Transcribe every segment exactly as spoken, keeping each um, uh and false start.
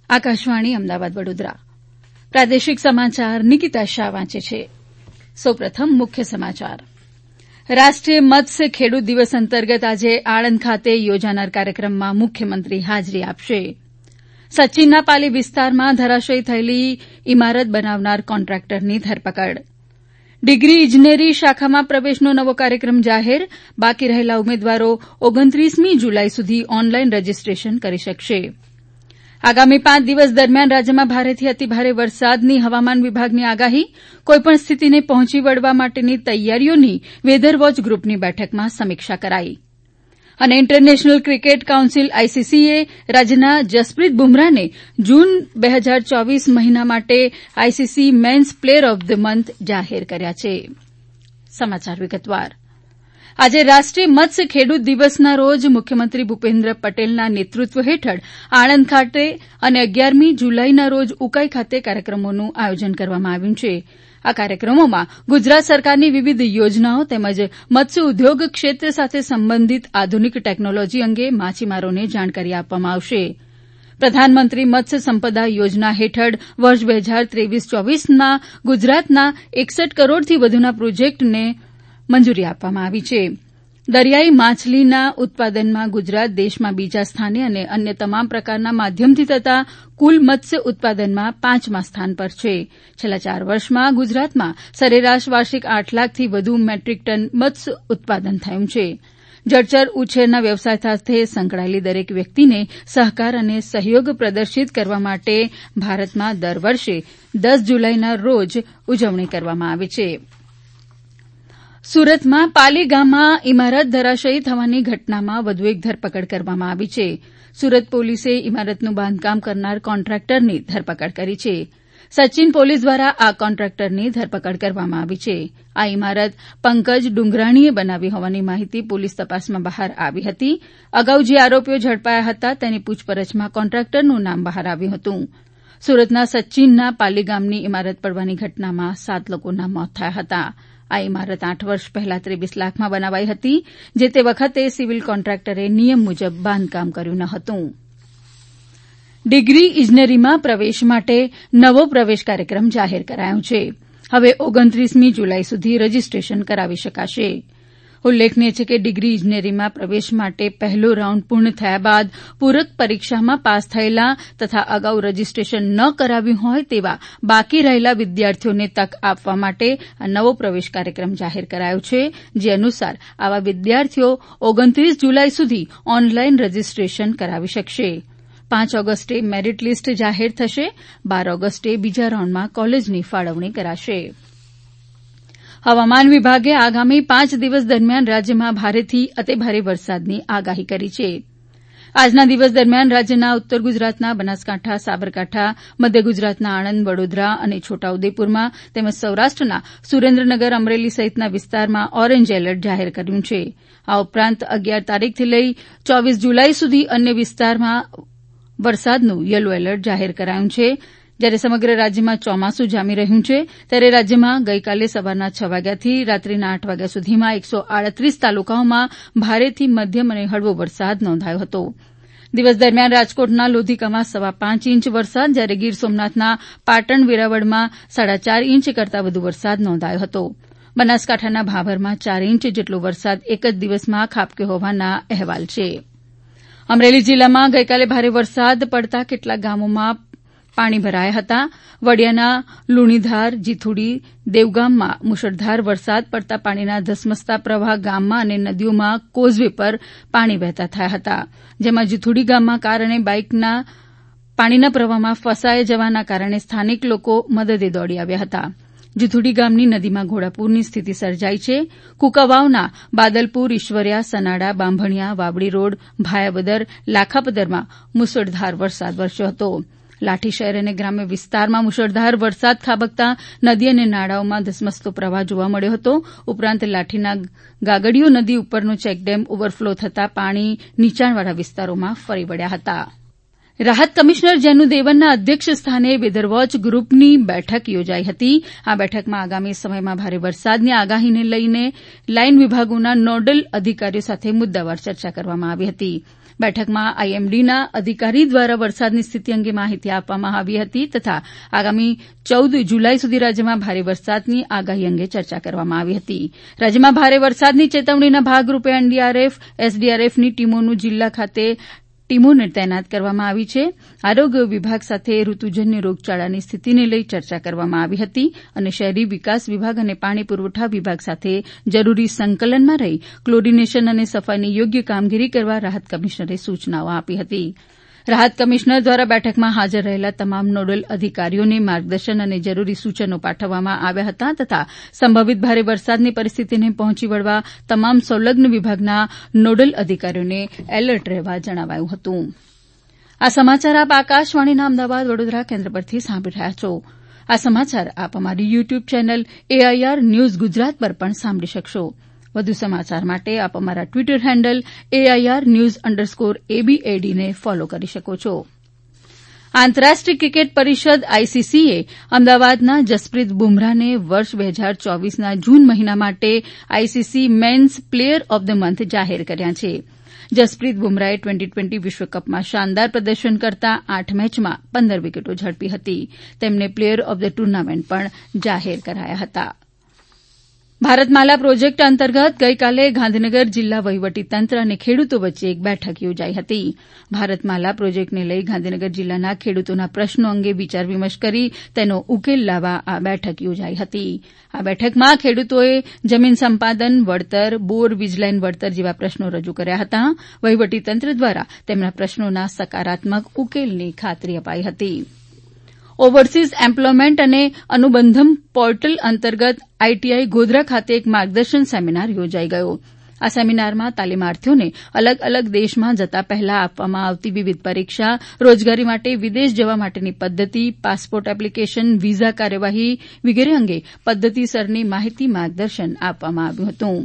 આકાશવાણી અમદાવાદ વડોદરા પ્રાદેશિક સમાચાર નિકિતા શાહ વાંચે છે. સૌપ્રથમ મુખ્ય સમાચાર. રાષ્ટ્રીય મત્સ્ય ખેડૂત દિવસ અંતર્ગત આજે આણંદ ખાતે યોજાનાર કાર્યક્રમમાં મુખ્યમંત્રી હાજરી આપશે. સચીનના પાલી વિસ્તારમાં ધરાશયી થયેલી ઇમારત બનાવનાર કોન્ટ્રાક્ટરની ધરપકડ. ડિગ્રી ઇજનેરી શાખામાં પ્રવેશનો નવો કાર્યક્રમ જાહેર. બાકી રહેલા ઉમેદવારો ઓગણત્રીસમી જુલાઈ સુધી ઓનલાઈન રજીસ્ટ્રેશન કરી શકશે. આગામી પાંચ દિવસ દરમિયાન રાજ્યમાં ભારેથી અતિભારે વરસાદની હવામાન વિભાગની આગાહી. કોઈપણ સ્થિતિને પહોંચી વળવા માટેની તૈયારીઓની વેધરવોચ ગ્રુપની બેઠકમાં સમીક્ષા કરાઈ. અને ઇન્ટરનેશનલ ક્રિકેટ કાઉન્સિલ આઈસીસીએ રાજ્યના જસપ્રીત બુમરાહને જૂન બે હજાર ચોવીસ મહિના માટે ICC men's player of the month જાહેર કર્યા છે. સમાચાર વિગતવાર. આજે રાષ્ટ્રીય મત્સ્ય ખેડૂત દિવસના રોજ મુખ્યમંત્રી ભૂપેન્દ્ર પટેલના નેતૃત્વ હેઠળ આણંદ ખાતે અને અગિયારમી જુલાઈના રોજ ઉકાઈ ખાતે કાર્યક્રમોનું આયોજન કરવામાં આવ્યું છે. આ કાર્યક્રમોમાં ગુજરાત સરકારની વિવિધ યોજનાઓ તેમજ મત્સ્ય ઉદ્યોગ ક્ષેત્ર સાથે સંબંધિત આધુનિક ટેકનોલોજી અંગે માછીમારોને જાણકારી આપવામાં આવશે. પ્રધાનમંત્રી મત્સ્ય સંપદા યોજના હેઠળ વર્ષ બે હજાર ત્રેવીસ ચોવીસમાં ગુજરાતના એકસઠ કરોડથી વધુના પ્રોજેક્ટને મંજૂરી આપવામાં આવી છે. દરિયાઈ માછલીના ઉત્પાદનમાં ગુજરાત દેશમાં બીજા સ્થાને અને અન્ય તમામ પ્રકારના માધ્યમથી થતા કુલ મત્સ્ય ઉત્પાદનમાં પાંચમા સ્થાન પર છે. છેલ્લા ચાર વર્ષમાં ગુજરાતમાં સરેરાશ વાર્ષિક આઠ લાખથી વધુ મેટ્રિક ટન મત્સ્ય ઉત્પાદન થયું છે. જળચર ઉછેરના વ્યવસાય સાથે સંકળાયેલી દરેક વ્યક્તિને સહકાર અને સહયોગ પ્રદર્શિત કરવા માટે ભારતમાં દર વર્ષે દસ જુલાઈના રોજ ઉજવણી કરવામાં આવે છે. સુરતમાં પાલી ગામમાં ઇમારત ધરાશયી થવાની ઘટનામાં વધુ એક ધરપકડ કરવામાં આવી છે. સુરત પોલીસે ઇમારતનું બાંધકામ કરનાર કોન્ટ્રાક્ટરની ધરપકડ કરી છે. સચિન પોલીસ દ્વારા આ કોન્ટ્રાક્ટરની ધરપકડ કરવામાં આવી છે. આ ઇમારત પંકજ ડુંગરાણીએ બનાવી હોવાની માહિતી પોલીસ તપાસમાં બહાર આવી હતી. અગાઉ જે આરોપીઓ ઝડપાયા હતા તેની પૂછપરછમાં કોન્ટ્રાક્ટરનું નામ બહાર આવ્યું હતું. સુરતના સચિનના પાલી ગામની ઇમારત પડવાની ઘટનામાં સાત લોકોના મોત થયા હતા. આ ઇમારત આઠ વર્ષ પહેલા ત્રેવીસ લાખમાં બનાવાઈ હતી. જે તે વખતે સિવિલ કોન્ટ્રાક્ટરે નિયમ મુજબ બાંધકામ કર્યું ન હતું. ડિગ્રી ઇજનેરીમાં પ્રવેશ માટે નવો પ્રવેશ કાર્યક્રમ જાહેર કરાયો છે. હવે ઓગણત્રીસમી જુલાઈ સુધી રજીસ્ટ્રેશન કરાવી શકાશે. ઉલ્લેખનીય છે કે ડિગ્રી ઇજનેરીમાં પ્રવેશ માટે પહેલો રાઉન્ડ પૂર્ણ થયા બાદ પૂરક પરીક્ષામાં પાસ થયેલા તથા અગાઉ રજીસ્ટ્રેશન ન કરાવ્યું હોય તેવા બાકી રહેલા વિદ્યાર્થીઓને તક આપવા માટે આ નવો પ્રવેશ કાર્યક્રમ જાહેર કરાયો છે. જે અનુસાર આવા વિદ્યાર્થીઓ ઓગણત્રીસ જુલાઈ સુધી ઓનલાઈન રજીસ્ટ્રેશન કરાવી શકશે. પાંચ ઓગસ્ટે મેરીટ લીસ્ટ જાહેર થશે. બાર ઓગસ્ટે બીજા રાઉન્ડમાં કોલેજની ફાળવણી કરાશે. હવામાન વિભાગે આગામી પાંચ દિવસ દરમિયાન રાજ્યમાં ભારેથી અતિભારે વરસાદની આગાહી કરી છે. આજના દિવસ દરમિયાન રાજ્યના ઉત્તર ગુજરાતના બનાસકાંઠા, સાબરકાંઠા, મધ્ય ગુજરાતના આણંદ, વડોદરા અને છોટાઉદેપુરમાં તેમજ સૌરાષ્ટ્રના સુરેન્દ્રનગર, અમરેલી સહિતના વિસ્તારમાં ઓરેન્જ એલર્ટ જાહેર કર્યું છે. આ ઉપરાંત અગિયાર તારીખથી લઈ ચોવીસ જુલાઈ સુધી અન્ય વિસ્તારમાં વરસાદનું યલો એલર્ટ જાહેર કરાયું છે. જ્યારે સમગ્ર રાજ્યમાં ચોમાસું જામી રહ્યું છે ત્યારે રાજ્યમાં ગઈકાલે સવારના છ વાગ્યાથી રાત્રિના આઠ વાગ્યા સુધીમાં એકસો આડત્રીસ તાલુકાઓમાં ભારેથી મધ્યમ અને હળવો વરસાદ નોંધાયો હતો. દિવસ દરમિયાન રાજકોટના લોધિકામાં સવા પાંચ ઇંચ વરસાદ, જ્યારે ગીર સોમનાથના પાટણ, વેરાવળમાં સાડા ચાર ઇંચ કરતાં વધુ વરસાદ નોંધાયો હતો. બનાસકાંઠાના ભાભરમાં ચાર ઇંચ જેટલો વરસાદ એક જ દિવસમાં ખાબક્યો હોવાના અહેવાલ છે. અમરેલી જિલ્લામાં ગઈકાલે ભારે વરસાદ પડતા કેટલાક ગામોમાં પાણી ભરાયા હતા. વડિયાના લુણીધાર, જીથુડી, દેવગામમાં મુશળધાર વરસાદ પડતા પાણીના ધસમસતા પ્રવાહ ગામમાં અને નદીઓમાં કોઝવે પર પાણી વહેતા થયા હતા. જેમાં જીથુડી ગામમાં કાર અને બાઇકના પાણીના પ્રવાહમાં ફસાઈ જવાના કારણે સ્થાનિક લોકો મદદે દોડી આવ્યા હતા. જીથુડી ગામની નદીમાં ઘોડાપૂરની સ્થિતિ સર્જાઈ છે. કુકાવાવના બાદલપુર, ઈશ્વરિયા, સનાડા, બાંભણિયા, વાવડી રોડ, ભાયાવદર, લાખાપદરમાં મુશળધાર વરસાદ વરસ્યો હતો. લાઠી શહેર અને ગ્રામ્ય વિસ્તારમાં મુશળધાર વરસાદ ખાબકતા નદી અને નાળાઓમાં ધસમસતો પ્રવાહ જોવા મળ્યો હતો. ઉપરાંત લાઠીના ગાગડીયો નદી ઉપરનો ચેકડેમ ઓવરફ્લો થતાં પાણી નીચાણવાળા વિસ્તારોમાં ફરી વળ્યા હતા. રાહત કમિશનર જેનુ દેવનના અધ્યક્ષ સ્થાને વેધરવોચ ગ્રુપની બેઠક યોજાઈ હતી. આ બેઠકમાં આગામી સમયમાં ભારે વરસાદની આગાહીને લઈને લાઇન વિભાગોના નોડલ અધિકારીઓ સાથે મુદ્દાવાર ચર્ચા કરવામાં આવી હતી. બેઠકમાં આઈએમડીના અધિકારી દ્વારા વરસાદની સ્થિતિ અંગે માહિતી આપવામાં આવી હતી તથા આગામી ચૌદ જુલાઈ સુધી રાજ્યમાં ભારે વરસાદની આગાહી અંગે ચર્ચા કરવામાં આવી હતી. રાજ્યમાં ભારે વરસાદની ચેતવણીના ભાગરૂપે એનડીઆરએફ એસડીઆરએફની ટીમોનું જિલ્લા ખાતે ટીમોને તૈનાત કરવામાં આવી છે. આરોગ્ય વિભાગ સાથે ઋતુજન્ય રોગચાળાની સ્થિતિને લઈ ચર્ચા કરવામાં આવી હતી અને શહેરી વિકાસ વિભાગ અને પાણી પુરવઠા વિભાગ સાથે જરૂરી સંકલનમાં રહી ક્લોરીનેશન અને સફાઈની યોગ્ય કામગીરી કરવા રાહત કમિશનરે સૂચનાઓ આપી હતી. રાહત કમિશનર દ્વારા બેઠકમાં હાજર રહેલા તમામ નોડલ અધિકારીઓને માર્ગદર્શન અને જરૂરી સૂચનો પાઠવવામાં આવ્યા હતા તથા સંભવિત ભારે વરસાદની પરિસ્થિતિને પહોંચી વળવા તમામ સંલગ્ન વિભાગના નોડલ અધિકારીઓને એલર્ટ રહેવા જણાવાયું હતું. આ સમાચાર આપ આકાશવાણીના અમદાવાદ વડોદરા કેન્દ્ર પરથી સાંભળી રહ્યા છો. આ સમાચાર આપ અમારી YouTube channel AIR news Gujarat પર પણ સાંભળી શકશો. વધુ સમાચાર માટે આપ અમારા Twitter handle AIR news underscore એબીએડીને ફોલો કરી શકો છો. આંતરરાષ્ટ્રીય ક્રિકેટ પરિષદ આઈસીસીએ અમદાવાદના જસપ્રીત બુમરાહને વર્ષ બે હજાર ચોવીસના જૂન મહિના માટે ICC men's player of the month જાહેર કર્યા છે. જસપ્રીત બુમરાહે ટ્વેન્ટી ટ્વેન્ટી વિશ્વકપમાં શાનદાર પ્રદર્શન કરતા આઠ મેચમાં પંદર વિકેટો ઝડપી હતી. તેમને પ્લેયર ઓફ ધ ટુર્નામેન્ટ પણ જાહેર કરાયા હતા. ભારતમાલા પ્રોજેક્ટ અંતર્ગત ગઈકાલે ગાંધીનગર જિલ્લા વહીવટીતંત્ર અને ખેડૂતો વચ્ચે એક બેઠક યોજાઈ હતી. ભારતમાલા પ્રોજેક્ટને લઈ ગાંધીનગર જિલ્લાના ખેડૂતોના પ્રશ્નો અંગે વિચાર વિમર્શ કરી તેનો ઉકેલ લાવવા આ બેઠક યોજાઈ હતી. આ બેઠકમાં ખેડૂતોએ જમીન સંપાદન વળતર બોર વીજલાઈન વળતર જેવા પ્રશ્નો રજૂ કર્યા હતા. વહીવટીતંત્ર દ્વારા તેમના પ્રશ્નોના સકારાત્મક ઉકેલની ખાતરી અપાઈ હતી. ઓવરસીઝ એમ્પ્લોયમેન્ટ અને અનુબંધમ પોર્ટલ અંતર્ગત આઈટીઆઈ ગોધરા ખાતે એક માર્ગદર્શન સેમિનાર યોજાઈ ગયો. આ સેમિનારમાં તાલીમાર્થીઓને અલગ અલગ દેશમાં જતા પહેલા આપવામાં આવતી વિવિધ પરીક્ષા રોજગારી માટે વિદેશ જવા માટેની પદ્ધતિ પાસપોર્ટ એપ્લિકેશન વિઝા કાર્યવાહી વગેરે અંગે પદ્ધતિસરની માહિતી માર્ગદર્શન આપવામાં આવ્યું હતું.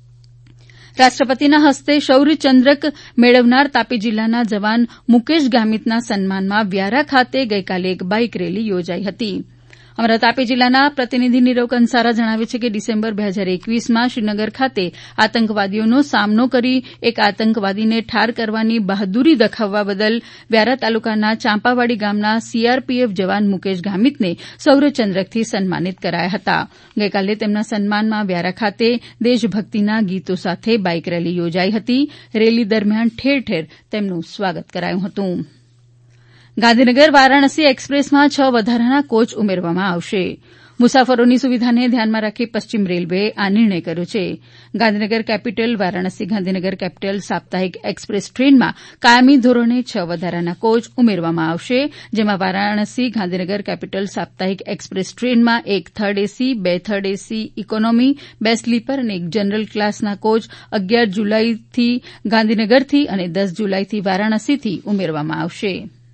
રાષ્ટ્રપતિના હસ્તે શૌર્ય ચંદ્રક મેળવનાર તાપી જિલ્લાના જવાન મુકેશ ગામિતના સન્માનમાં વ્યારા ખાતે ગઈકાલે એક બાઇક રેલી યોજાઈ હતી. અમારા તાપી જિલ્લાના પ્રતિનિધિ નીરવ કંસારા જણાવે છે કે ડિસેમ્બર બે હજાર એકવીસમાં શ્રીનગર ખાતે આતંકવાદીઓનો સામનો કરી એક આતંકવાદીને ઠાર કરવાની બહાદુરી દાખવવા બદલ વ્યારા તાલુકાના ચાંપાવાડી ગામના સીઆરપીએફ જવાન મુકેશ ગામિતને શૌર્યચંદ્રકથી સન્માનિત કરાયા હતા. ગઈકાલે તેમના સન્માનમાં વ્યારા ખાતે દેશભક્તિના ગીતો સાથે બાઇક રેલી યોજાઈ હતી. રેલી દરમિયાન ઠેર ઠેર તેમનું સ્વાગત કરાયું હતું. ગાંધીનગર વારાણસી એક્સપ્રેસમાં છ વધારાના કોચ ઉમેરવામાં આવશે. મુસાફરોની સુવિધાને ધ્યાનમાં રાખી પશ્ચિમ રેલવેએ આ નિર્ણય કર્યો છે. ગાંધીનગર કેપિટલ વારાણસી ગાંધીનગર કેપિટલ સાપ્તાહિક એક્સપ્રેસ ટ્રેનમાં કાયમી ધોરણે છ વધારાના કોચ ઉમેરવામાં આવશે. જેમાં વારાણસી ગાંધીનગર કેપિટલ સાપ્તાહિક એક્સપ્રેસ ટ્રેનમાં એક થર્ડ એસી બે થર્ડ એસી ઇકોનોમી બે સ્લીપર અને એક જનરલ ક્લાસના કોચ અગિયાર જુલાઈથી ગાંધીનગરથી અને દસ જુલાઈથી વારાણસીથી ઉમેરવામાં આવશે.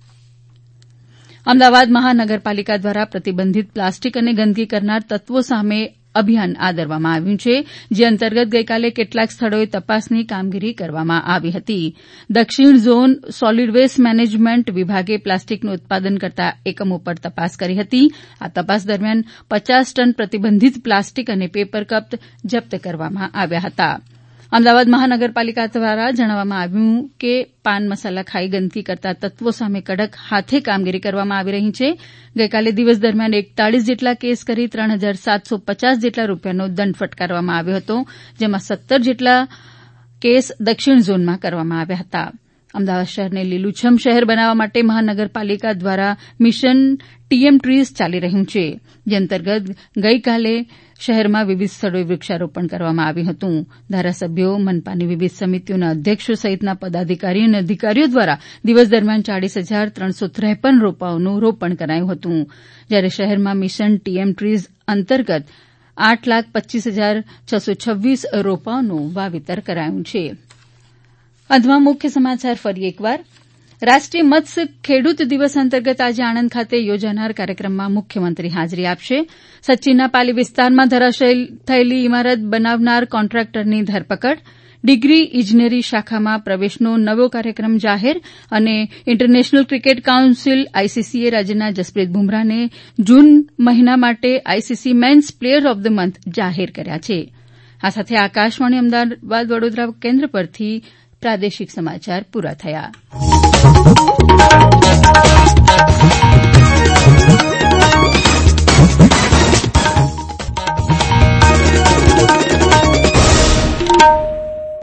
અમદાવાદ મહાનગરપાલિકા દ્વારા પ્રતિબંધિત પ્લાસ્ટિક અને ગંદકી કરનાર તત્વો સામે અભિયાન આદરવામાં આવ્યું છે. જે અંતર્ગત ગઈકાલે કેટલાક સ્થળોએ તપાસની કામગીરી કરવામાં આવી હતી. દક્ષિણ ઝોન સોલિડ વેસ્ટ મેનેજમેન્ટ વિભાગે પ્લાસ્ટિકનું ઉત્પાદન કરતા એકમો પર તપાસ કરી હતી. આ તપાસ દરમિયાન પચાસ ટન પ્રતિબંધિત પ્લાસ્ટિક અને પેપર કપ જપ્ત કરવામાં આવ્યા હતા. અમદાવાદ મહાનગરપાલિકા દ્વારા જણાવવામાં આવ્યું કે પાન મસાલા ખાઈ ગંદકી કરતા તત્વો સામે કડક હાથે કામગીરી કરવામાં આવી રહી છે. ગઈકાલે દિવસ દરમિયાન એકતાળીસ જેટલા કેસ કરી ત્રણ હજાર સાતસો પચાસ જેટલા રૂપિયાનો દંડ ફટકારવામાં આવ્યો હતો. જેમાં સત્તર જેટલા કેસ દક્ષિણ ઝોનમાં કરવામાં આવ્યા હતા. અમદાવાદ શહેરને લીલુંછમ શહેર બનાવવા માટે મહાનગરપાલિકા દ્વારા મિશન ટીએમ ટ્રીઝ ચાલી રહ્યું છે. જે અંતર્ગત ગઈકાલે શહેરમાં વિવિધ સ્થળોએ વૃક્ષારોપણ કરવામાં આવ્યું હતું. ધારાસભ્યો મનપાની વિવિધ સમિતિઓના અધ્યક્ષો સહિતના પદાધિકારીઓ અને અધિકારીઓ દ્વારા દિવસ દરમિયાન ચાળીસ હજાર ત્રણસો ત્રેપન રોપાઓનું રોપણ કરાયું હતું. જ્યારે શહેરમાં મિશન ટીએમ ટ્રીઝ અંતર્ગત આઠ લાખ પચ્ચીસ હજાર છસો છવ્વીસ રોપાઓનું વાવેતર કરાયું છે. અંતમાં મુખ્ય સમાચાર ફરી એકવાર. રાષ્ટ્રીય મત્સ્ય ખેડૂત દિવસ અંતર્ગત આજે આણંદ ખાતે યોજાનાર કાર્યક્રમમાં મુખ્યમંત્રી હાજરી આપશે. સચિનના પાલી વિસ્તારમાં ધરાશયી થયેલી ઇમારત બનાવનાર કોન્ટ્રાક્ટરની ધરપકડ. ડિગ્રી ઇજનેરી શાખામાં પ્રવેશનો નવો કાર્યક્રમ જાહેર અને ઇન્ટરનેશનલ ક્રિકેટ કાઉન્સિલ આઈસીસીએ રાજ્યના જસપ્રીત બુમરાહને જૂન મહિના માટે ICC men's player of the month જાહેર કર્યા છે. આ સાથે આકાશવાણી અમદાવાદ વડોદરા કેન્દ્ર પરથી પ્રાદેશિક સમાચાર પૂરા થયા.